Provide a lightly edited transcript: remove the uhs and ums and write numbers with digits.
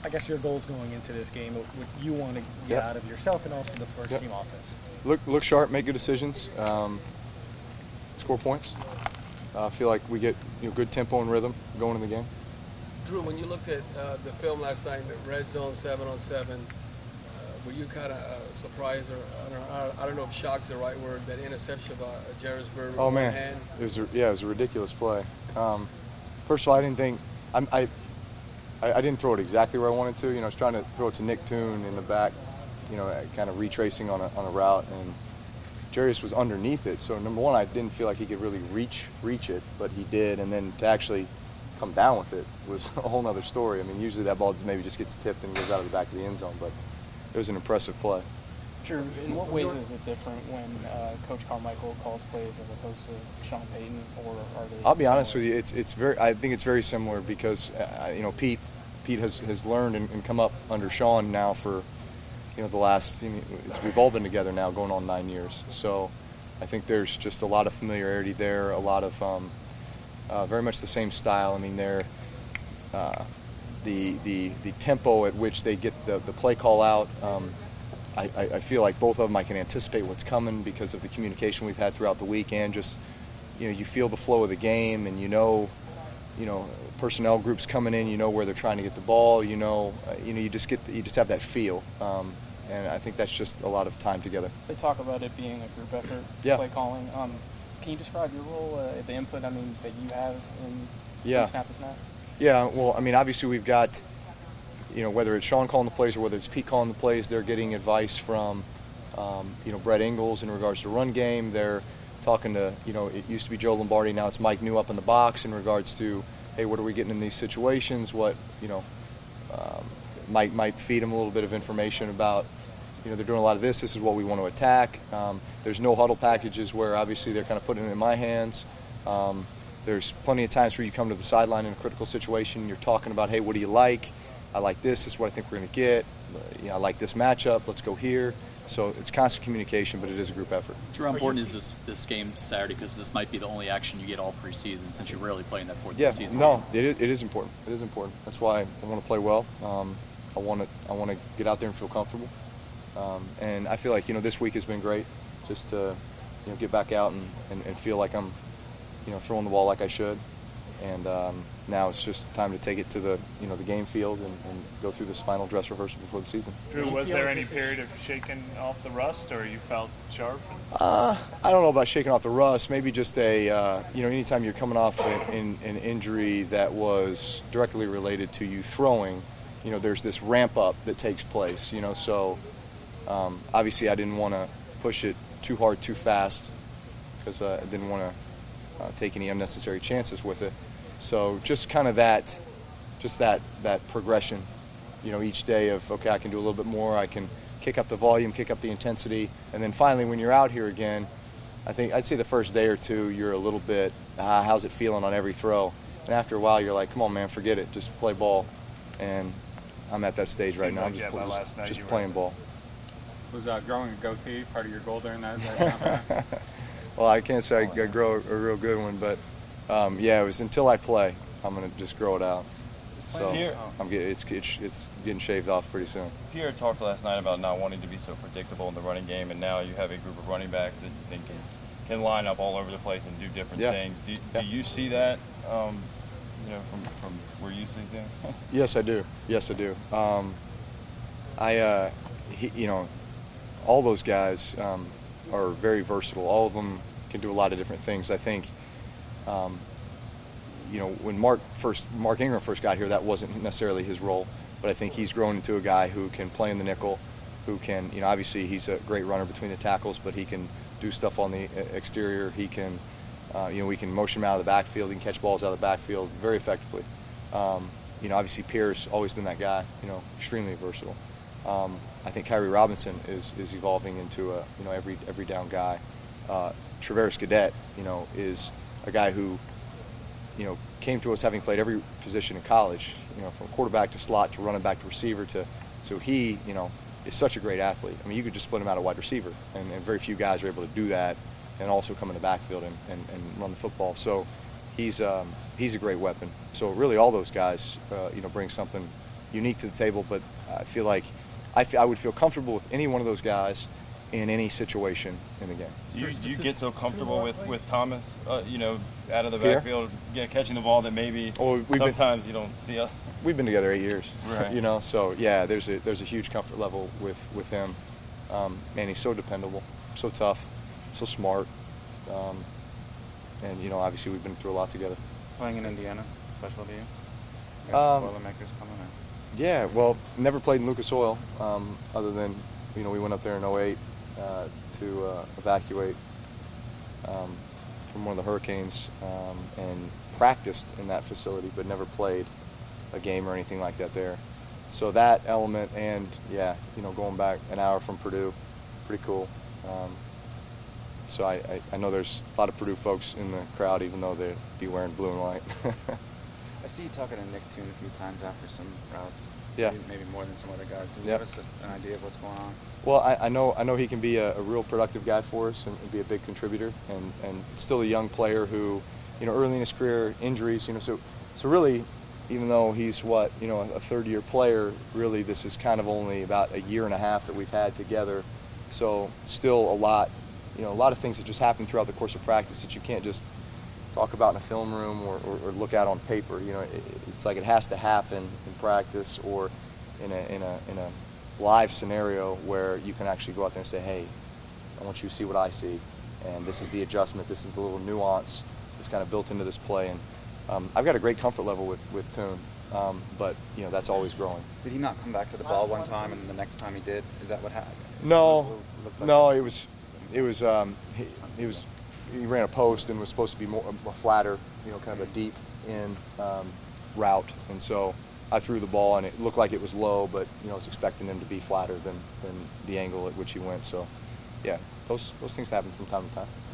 I guess your goals going into this game, what you want to get out of yourself and also the first team offense. Look sharp, make good decisions, score points. I feel like we get good tempo and rhythm going in the game. Drew, when you looked at the film last night, the red zone 7-on-7, were you kind of surprised, or I don't know if shock's the right word, that interception by Jarrisburg with one hand? It was a ridiculous play. First of all, I didn't think I didn't throw it exactly where I wanted to. I was trying to throw it to Nick Toon in the back, kind of retracing on a route, and Jarius was underneath it. So number one, I didn't feel like he could really reach it, but he did. And then to actually come down with it was a whole other story. I mean, usually that ball maybe just gets tipped and goes out of the back of the end zone, but it was an impressive play. Drew, in what ways is it different when Coach Carmichael calls plays as opposed to Sean Payton, or are they? I'll be honest with you, it's very. I think it's very similar because Pete has learned and come up under Sean now for the last. We've all been together now, going on 9 years. So I think there's just a lot of familiarity there, a lot of very much the same style. I mean, they're the tempo at which they get the play call out. I feel like both of them I can anticipate what's coming because of the communication we've had throughout the week, and just you feel the flow of the game, and personnel groups coming in, where they're trying to get the ball, you just have that feel, and I think that's just a lot of time together. They talk about it being a group effort, play calling. Can you describe your role, the input that you have in snap to snap? Yeah, well, I mean, obviously we've got. Whether it's Sean calling the plays or whether it's Pete calling the plays, they're getting advice from, Brett Ingles in regards to run game. They're talking to, it used to be Joe Lombardi, now it's Mike New up in the box in regards to, hey, what are we getting in these situations? What, might feed them a little bit of information about, they're doing a lot of this. This is what we want to attack. There's no huddle packages where obviously they're kind of putting it in my hands. There's plenty of times where you come to the sideline in a critical situation. You're talking about, hey, what do you like? I like this. This is what I think we're going to get. I like this matchup. Let's go here. So it's constant communication, but it is a group effort. How important is this game Saturday? Because this might be the only action you get all preseason, since you're rarely playing that fourth preseason. No, it is important. It is important. That's why I want to play well. I want to get out there and feel comfortable. And I feel like this week has been great, just to get back out and feel like I'm throwing the ball like I should. And now it's just time to take it to the the game field and go through this final dress rehearsal before the season. Drew, was there any period of shaking off the rust, or you felt sharp? I don't know about shaking off the rust. Maybe just anytime you're coming off an injury that was directly related to you throwing, there's this ramp up that takes place. So obviously I didn't want to push it too hard, too fast, because I didn't want to take any unnecessary chances with it. So just kind of that progression, each day of, okay, I can do a little bit more, I can kick up the volume, kick up the intensity, and then finally when you're out here again, I'd say the first day or two you're a little bit, how's it feeling on every throw? And after a while you're like, come on man, forget it, just play ball. And I'm at that stage right now, I'm just playing ball. Was growing a goatee part of your goal during that? Well, I can't say I grow a real good one, but it was until I play, I'm going to just grow it out. So it's getting shaved off pretty soon. Pierre talked last night about not wanting to be so predictable in the running game, and now you have a group of running backs that you think can line up all over the place and do different things. Do you see that, from where you see things? Yes, I do. All those guys are very versatile. All of them can do a lot of different things. I think, when Mark Ingram first got here, that wasn't necessarily his role, but I think he's grown into a guy who can play in the nickel, who can, obviously he's a great runner between the tackles, but he can do stuff on the exterior. He can, we can motion him out of the backfield. He can catch balls out of the backfield very effectively. Obviously Pierre's always been that guy, extremely versatile. I think Kyrie Robinson is evolving into a every down guy. Travaris Cadet, is a guy who came to us having played every position in college, from quarterback to slot to running back to receiver so he is such a great athlete. I mean, you could just split him out of wide receiver, and very few guys are able to do that and also come in the backfield and run the football. So he's a great weapon. So really all those guys bring something unique to the table, but I feel like I would feel comfortable with any one of those guys in any situation in the game. Do you get so comfortable with Thomas, you know, out of the backfield, catching the ball that maybe sometimes you don't see? We've been together 8 years, right. You know, so yeah, there's a huge comfort level with him. Man, he's so dependable, so tough, so smart, and you know, obviously we've been through a lot together. Playing in Indiana, special to you? Boilermakers coming in. Yeah, well, never played in Lucas Oil, other than, you know, we went up there in 08 to evacuate from one of the hurricanes and practiced in that facility, but never played a game or anything like that there. So that element, and yeah, you know, going back an hour from Purdue, pretty cool. So I know there's a lot of Purdue folks in the crowd, even though they'd be wearing blue and white. I see you talking to Nick Toon a few times after some routes. Yeah. Maybe more than some other guys. Can you give us an idea of what's going on? Well, I know he can be a real productive guy for us and be a big contributor, and still a young player who, you know, early in his career, injuries, you know, so really, even though he's a third-year player, really this is kind of only about a year and a half that we've had together. So still a lot of things that just happen throughout the course of practice that you can't just talk about in a film room or look at on paper. You know, it's like it has to happen in practice or in a live scenario where you can actually go out there and say, hey, I want you to see what I see, and this is the adjustment, this is the little nuance that's kind of built into this play. And I've got a great comfort level with Toon, but you know, that's always growing. Did he not come back to the ball one time, and the next time he did? Is that what happened? No, he ran a post and was supposed to be more flatter, you know, kind of a deep in route, and so I threw the ball and it looked like it was low, but you know, I was expecting him to be flatter than the angle at which he went. So yeah, those things happen from time to time.